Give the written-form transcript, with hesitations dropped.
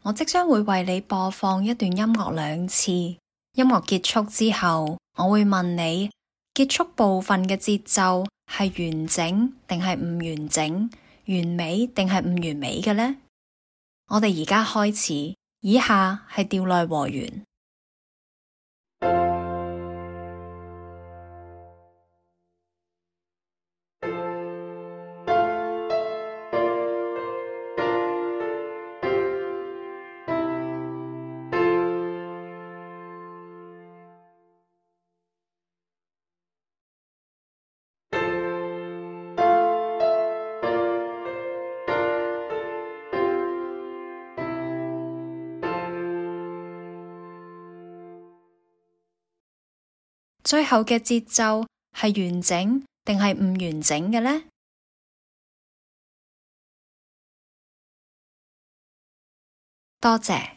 我即將會為你播放一段音樂2次，音樂結束之後，我會問你結束部分嘅節奏係完整定係唔完整，完美定係唔完美嘅呢？我哋而家開始，以下係調內和弦。最後嘅節奏係完整定係唔完整嘅呢？多謝。